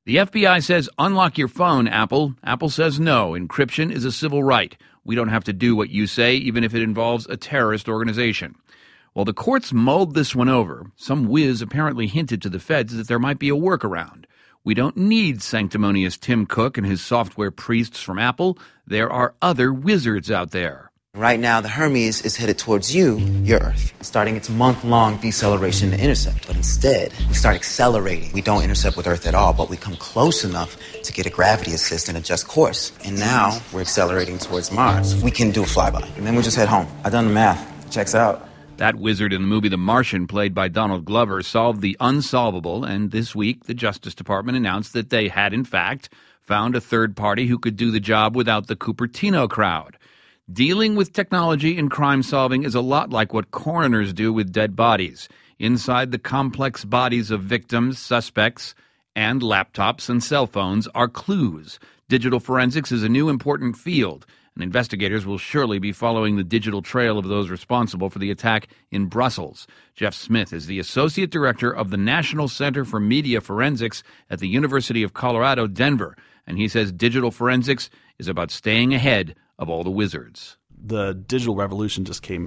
The FBI says unlock your phone, Apple. Apple says no. Encryption is a civil right. We don't have to do what you say, even if it involves a terrorist organization. While the courts mulled this one over, some whiz apparently hinted to the feds that there might be a workaround. We don't need sanctimonious Tim Cook and his software priests from Apple. There are other wizards out there. Right now, the Hermes is headed towards you, your Earth, starting its month-long deceleration to intercept. But instead, we start accelerating. We don't intercept with Earth at all, but we come close enough to get a gravity assist and adjust course. And now, we're accelerating towards Mars. We can do a flyby, and then we'll just head home. I've done the math. Checks out. That wizard in the movie The Martian, played by Donald Glover, solved the unsolvable, and this week the Justice Department announced that they had, in fact, found a third party who could do the job without the Cupertino crowd. Dealing with technology in crime solving is a lot like what coroners do with dead bodies. Inside the complex bodies of victims, suspects, and laptops and cell phones are clues. Digital forensics is a new important field, and investigators will surely be following the digital trail of those responsible for the attack in Brussels. Jeff Smith is the Associate Director of the National Center for Media Forensics at the University of Colorado, Denver, and he says digital forensics is about staying ahead of all the wizards. The digital revolution just came,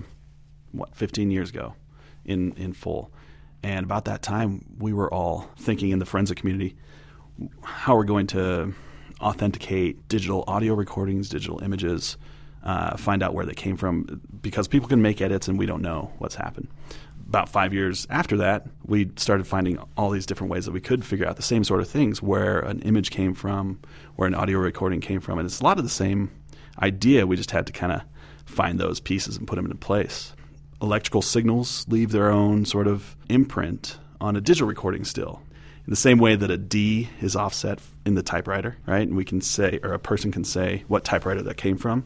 15 years ago in full. And about that time, we were all thinking in the forensic community how we're going to authenticate digital audio recordings, digital images, find out where they came from, because people can make edits and we don't know what's happened. About 5 years after that, we started finding all these different ways that we could figure out the same sort of things, where an image came from, where an audio recording came from. And it's a lot of the same idea. We just had to kind of find those pieces and put them into place. Electrical signals leave their own sort of imprint on a digital recording still. In the same way that a D is offset in the typewriter, right? And we can say, or a person can say what typewriter that came from.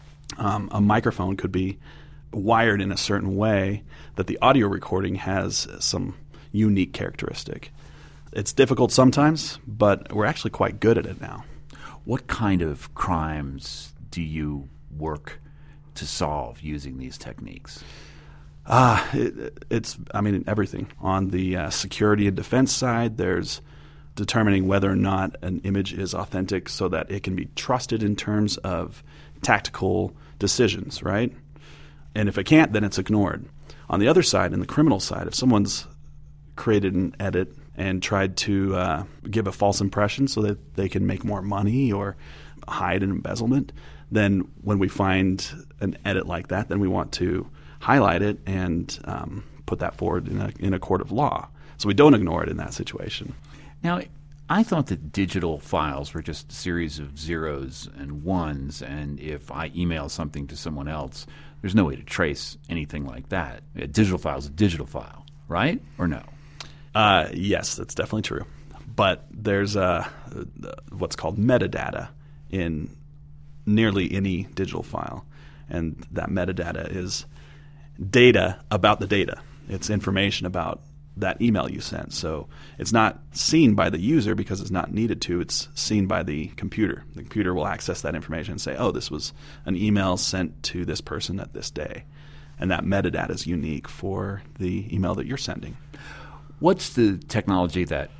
A microphone could be wired in a certain way that the audio recording has some unique characteristic. It's difficult sometimes, but we're actually quite good at it now. What kind of crimes do you work to solve using these techniques? It's everything. On the security and defense side, there's determining whether or not an image is authentic so that it can be trusted in terms of tactical decisions, right? And if it can't, then it's ignored. On the other side, in the criminal side, if someone's created an edit and tried to give a false impression so that they can make more money or hide an embezzlement, then when we find an edit like that, then we want to highlight it and put that forward in a court of law. So we don't ignore it in that situation. Now, I thought that digital files were just a series of zeros and ones, and if I email something to someone else, there's no way to trace anything like that. A digital file is a digital file, right? Or no? Yes, that's definitely true. But there's what's called metadata in nearly any digital file, and that metadata is data about the data. It's information about that email you sent. So it's not seen by the user because it's not needed to. It's seen by the computer. The computer will access that information and say, oh, this was an email sent to this person at this day. And that metadata is unique for the email that you're sending. What's the technology that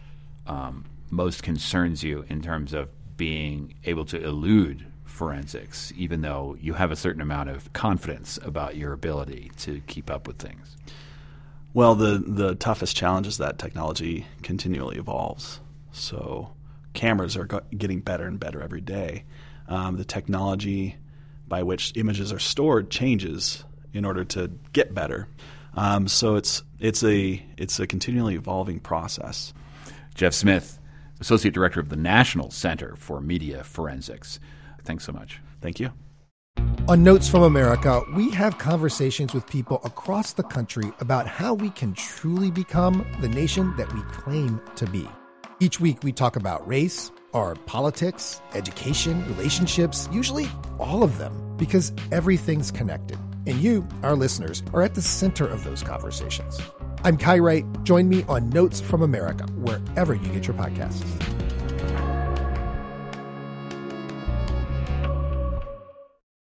most concerns you in terms of being able to elude forensics, even though you have a certain amount of confidence about your ability to keep up with things? Well, the toughest challenge is that technology continually evolves. So cameras are getting better and better every day. The technology by which images are stored changes in order to get better. So it's a continually evolving process. Jeff Smith, Associate Director of the National Center for Media Forensics. Thanks so much. Thank you. On Notes from America, we have conversations with people across the country about how we can truly become the nation that we claim to be. Each week, we talk about race, our politics, education, relationships, usually all of them, because everything's connected. And you, our listeners, are at the center of those conversations. I'm Kai Wright. Join me on Notes from America, wherever you get your podcasts.